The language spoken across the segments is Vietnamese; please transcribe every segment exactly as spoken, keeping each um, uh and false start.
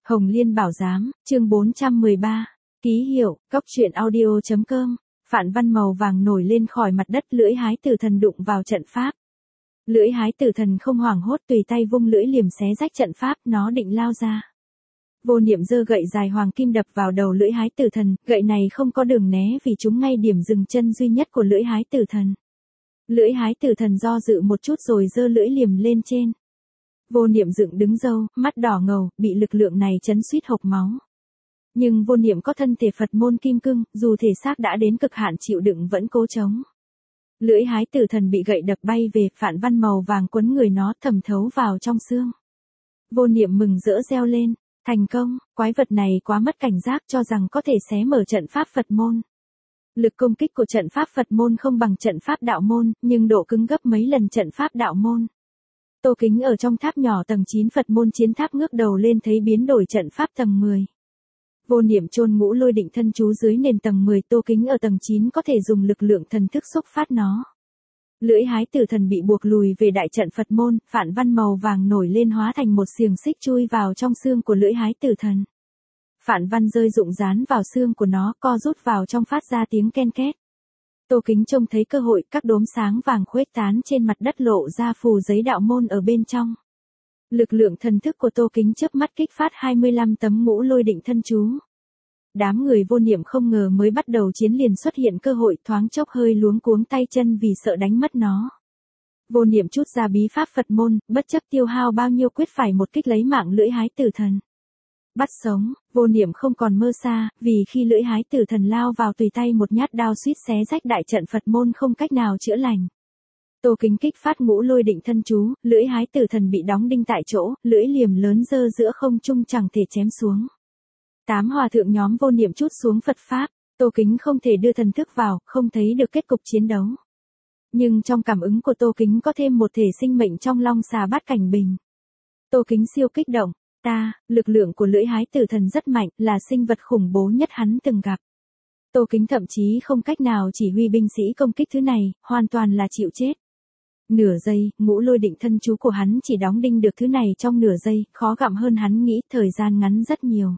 Hồng Liên Bảo Giám, chương bốn trăm mười ba. Ký hiệu, cóc truyện audio.com. Phạn văn màu vàng nổi lên khỏi mặt đất, lưỡi hái tử thần đụng vào trận pháp. Lưỡi hái tử thần không hoảng hốt, tùy tay vung lưỡi liềm xé rách trận pháp, nó định lao ra. Vô Niệm giơ gậy dài hoàng kim đập vào đầu lưỡi hái tử thần, gậy này không có đường né vì trúng ngay điểm dừng chân duy nhất của lưỡi hái tử thần. Lưỡi hái tử thần do dự một chút rồi giơ lưỡi liềm lên trên. Vô Niệm dựng đứng râu, mắt đỏ ngầu, bị lực lượng này chấn suýt hộc máu. Nhưng Vô Niệm có thân thể Phật môn kim cương, dù thể xác đã đến cực hạn chịu đựng vẫn cố chống. Lưỡi hái tử thần bị gậy đập bay về, phạn văn màu vàng quấn người nó thẩm thấu vào trong xương. Vô Niệm mừng rỡ reo lên, thành công, quái vật này quá mất cảnh giác cho rằng có thể xé mở trận pháp Phật môn. Lực công kích của trận pháp Phật môn không bằng trận pháp đạo môn, nhưng độ cứng gấp mấy lần trận pháp đạo môn. Tô Kính ở trong tháp nhỏ tầng chín Phật môn chiến tháp ngước đầu lên thấy biến đổi trận pháp tầng mười. Vô Niệm chôn ngũ lôi định thân chú dưới nền tầng mười, Tô Kính ở tầng chín có thể dùng lực lượng thần thức xúc phát nó. Lưỡi hái tử thần bị buộc lùi về đại trận Phật môn, phạn văn màu vàng nổi lên hóa thành một xiềng xích chui vào trong xương của lưỡi hái tử thần. Phạn văn rơi rụng dán vào xương của nó, co rút vào trong phát ra tiếng ken két. Tô Kính trông thấy cơ hội, các đốm sáng vàng khuếch tán trên mặt đất lộ ra phù giấy đạo môn ở bên trong. Lực lượng thần thức của Tô Kính chớp mắt kích phát hai mươi lăm tấm ngũ lôi định thân chú. Đám người Vô Niệm không ngờ mới bắt đầu chiến liền xuất hiện cơ hội, thoáng chốc hơi luống cuống tay chân vì sợ đánh mất nó. Vô Niệm chút ra bí pháp Phật môn, bất chấp tiêu hao bao nhiêu quyết phải một kích lấy mạng lưỡi hái tử thần. Bắt sống, Vô Niệm không còn mơ xa, vì khi lưỡi hái tử thần lao vào tùy tay một nhát đao suýt xé rách đại trận Phật môn không cách nào chữa lành. Tô Kính kích phát ngũ lôi định thân chú, lưỡi hái tử thần bị đóng đinh tại chỗ, lưỡi liềm lớn giơ giữa không trung chẳng thể chém xuống. Tám hòa thượng nhóm Vô Niệm chút xuống Phật pháp, Tô Kính không thể đưa thần thức vào, không thấy được kết cục chiến đấu. Nhưng trong cảm ứng của Tô Kính có thêm một thể sinh mệnh trong long xà bát cảnh bình. Tô Kính siêu kích động. Ta, lực lượng của lưỡi hái tử thần rất mạnh, là sinh vật khủng bố nhất hắn từng gặp. Tô Kính thậm chí không cách nào chỉ huy binh sĩ công kích thứ này, hoàn toàn là chịu chết. Nửa giây, ngũ lôi định thân chú của hắn chỉ đóng đinh được thứ này trong nửa giây, khó gặm hơn hắn nghĩ, thời gian ngắn rất nhiều.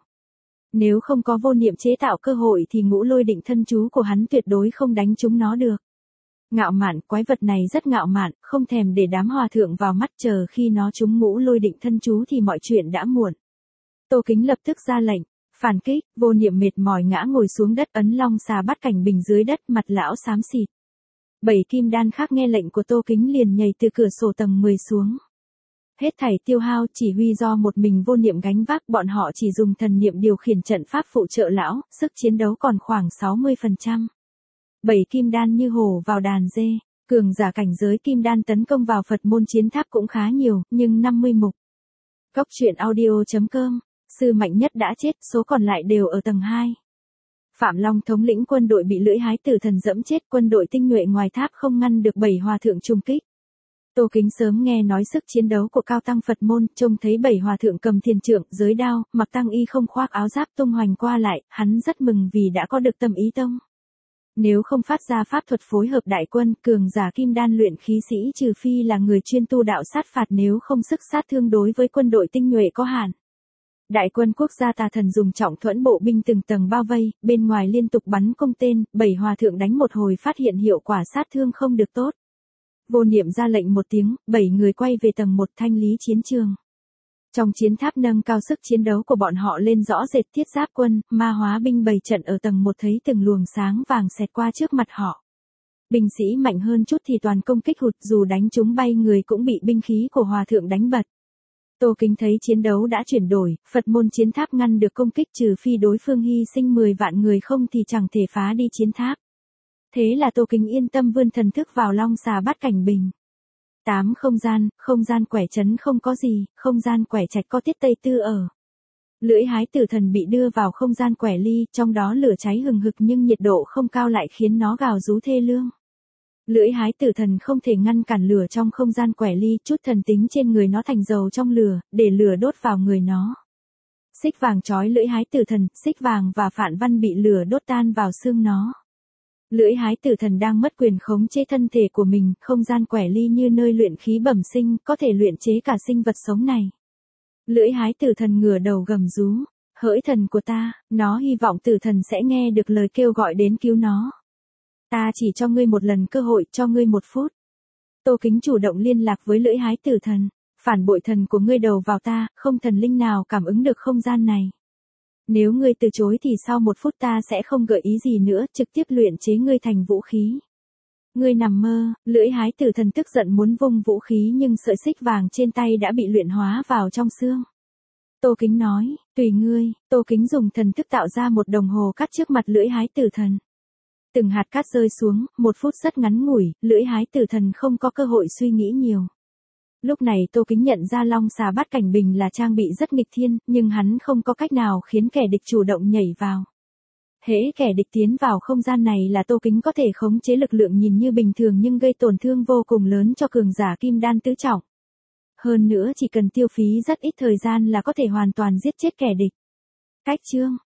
Nếu không có Vô Niệm chế tạo cơ hội thì ngũ lôi định thân chú của hắn tuyệt đối không đánh trúng nó được. Ngạo mạn, quái vật này rất ngạo mạn, không thèm để đám hòa thượng vào mắt, chờ khi nó trúng ngũ lôi định thân chú thì mọi chuyện đã muộn. Tô Kính lập tức ra lệnh, phản kích, Vô Niệm mệt mỏi ngã ngồi xuống đất, ấn long xà bát cảnh bình dưới đất, mặt lão xám xịt. Bảy kim đan khác nghe lệnh của Tô Kính liền nhảy từ cửa sổ tầng mười xuống. Hết thảy tiêu hao chỉ huy do một mình Vô Niệm gánh vác, bọn họ chỉ dùng thần niệm điều khiển trận pháp phụ trợ lão, sức chiến đấu còn khoảng sáu mươi phần trăm. Bảy kim đan như hổ vào đàn dê, cường giả cảnh giới kim đan tấn công vào Phật môn chiến tháp cũng khá nhiều, nhưng năm mươi mục. Cóc truyện audio.com, sư mạnh nhất đã chết, số còn lại đều ở tầng hai. Phạm Long thống lĩnh quân đội bị lưỡi hái tử thần dẫm chết, quân đội tinh nhuệ ngoài tháp không ngăn được bảy hòa thượng trùng kích. Tô Kính sớm nghe nói sức chiến đấu của cao tăng Phật môn, trông thấy bảy hòa thượng cầm thiền trượng, giới đao, mặc tăng y không khoác áo giáp tung hoành qua lại, hắn rất mừng vì đã có được tâm ý tông. Nếu không phát ra pháp thuật phối hợp đại quân, cường giả kim đan luyện khí sĩ trừ phi là người chuyên tu đạo sát phạt, nếu không sức sát thương đối với quân đội tinh nhuệ có hạn. Đại quân quốc gia Tà Thần dùng trọng thuẫn bộ binh từng tầng bao vây, bên ngoài liên tục bắn cung tên, bảy hòa thượng đánh một hồi phát hiện hiệu quả sát thương không được tốt. Vô Niệm ra lệnh một tiếng, bảy người quay về tầng một thanh lý chiến trường. Trong chiến tháp nâng cao sức chiến đấu của bọn họ lên rõ rệt, thiết giáp quân, ma hóa binh bày trận ở tầng một thấy từng luồng sáng vàng xẹt qua trước mặt họ. Binh sĩ mạnh hơn chút thì toàn công kích hụt, dù đánh chúng bay người cũng bị binh khí của hòa thượng đánh bật. Tô Kính thấy chiến đấu đã chuyển đổi, Phật môn chiến tháp ngăn được công kích trừ phi đối phương hy sinh mười vạn người không thì chẳng thể phá đi chiến tháp. Thế là Tô Kính yên tâm vươn thần thức vào long xà bát cảnh bình. Tám không gian, không gian quẻ trấn không có gì, không gian quẻ trạch có tiết tây tư ở. Lưỡi hái tử thần bị đưa vào không gian quẻ ly, trong đó lửa cháy hừng hực nhưng nhiệt độ không cao lại khiến nó gào rú thê lương. Lưỡi hái tử thần không thể ngăn cản lửa trong không gian quẻ ly, chút thần tính trên người nó thành dầu trong lửa, để lửa đốt vào người nó. Xích vàng trói lưỡi hái tử thần, xích vàng và phạn văn bị lửa đốt tan vào xương nó. Lưỡi hái tử thần đang mất quyền khống chế thân thể của mình, không gian quẻ ly như nơi luyện khí bẩm sinh, có thể luyện chế cả sinh vật sống này. Lưỡi hái tử thần ngửa đầu gầm rú. Hỡi thần của ta, nó hy vọng tử thần sẽ nghe được lời kêu gọi đến cứu nó. Ta chỉ cho ngươi một lần cơ hội, cho ngươi một phút. Tô Kính chủ động liên lạc với lưỡi hái tử thần. Phản bội thần của ngươi đầu vào ta, không thần linh nào cảm ứng được không gian này. Nếu ngươi từ chối thì sau một phút ta sẽ không gợi ý gì nữa, trực tiếp luyện chế ngươi thành vũ khí. Ngươi nằm mơ, lưỡi hái tử thần tức giận muốn vung vũ khí nhưng sợi xích vàng trên tay đã bị luyện hóa vào trong xương. Tô Kính nói, tùy ngươi. Tô Kính dùng thần thức tạo ra một đồng hồ cát trước mặt lưỡi hái tử thần. Từng hạt cát rơi xuống, một phút rất ngắn ngủi, lưỡi hái tử thần không có cơ hội suy nghĩ nhiều. Lúc này Tô Kính nhận ra long xà bát cảnh bình là trang bị rất nghịch thiên, nhưng hắn không có cách nào khiến kẻ địch chủ động nhảy vào. Hễ kẻ địch tiến vào không gian này là Tô Kính có thể khống chế lực lượng nhìn như bình thường nhưng gây tổn thương vô cùng lớn cho cường giả kim đan tứ trọng. Hơn nữa chỉ cần tiêu phí rất ít thời gian là có thể hoàn toàn giết chết kẻ địch. Cách chương